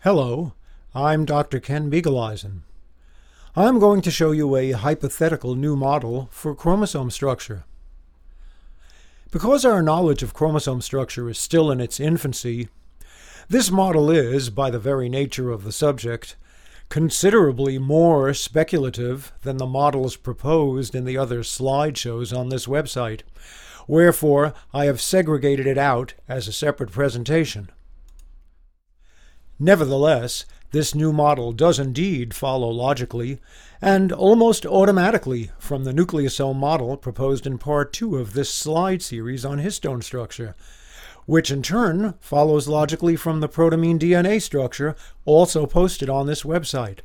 Hello, I'm Dr. Ken Beagleisen. I'm going to show you a hypothetical new model for chromosome structure. Because our knowledge of chromosome structure is still in its infancy, this model is, by the very nature of the subject, considerably more speculative than the models proposed in the other slideshows on this website. Wherefore, I have segregated it out as a separate presentation. Nevertheless, this new model does indeed follow logically and almost automatically from the nucleosome model proposed in Part 2 of this slide series on histone structure, which in turn follows logically from the protamine DNA structure also posted on this website.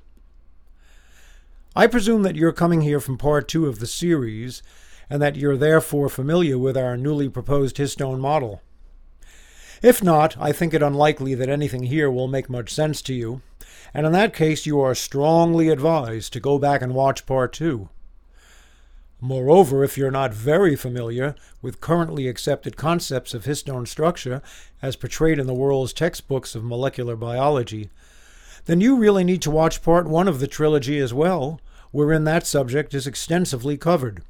I presume that you're coming here from Part 2 of the series and that you're therefore familiar with our newly proposed histone model. If not, I think it unlikely that anything here will make much sense to you, and in that case you are strongly advised to go back and watch Part 2. Moreover, if you're not very familiar with currently accepted concepts of histone structure as portrayed in the world's textbooks of molecular biology, then you really need to watch Part 1 of the trilogy as well, wherein that subject is extensively covered.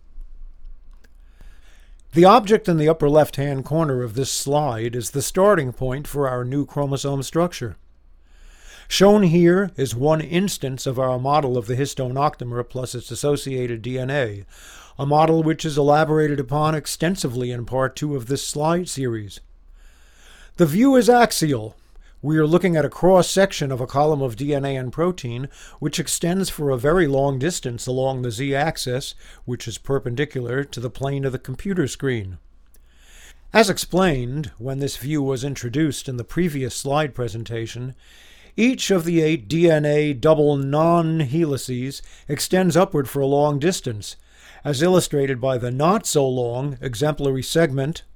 The object in the upper left-hand corner of this slide is the starting point for our new chromosome structure. Shown here is one instance of our model of the histone octamer plus its associated DNA, a model which is elaborated upon extensively in Part 2 of this slide series. The view is axial. We are looking at a cross-section of a column of DNA and protein which extends for a very long distance along the z-axis, which is perpendicular to the plane of the computer screen. As explained when this view was introduced in the previous slide presentation, each of the 8 DNA double non-helices extends upward for a long distance, as illustrated by the not-so-long exemplary segment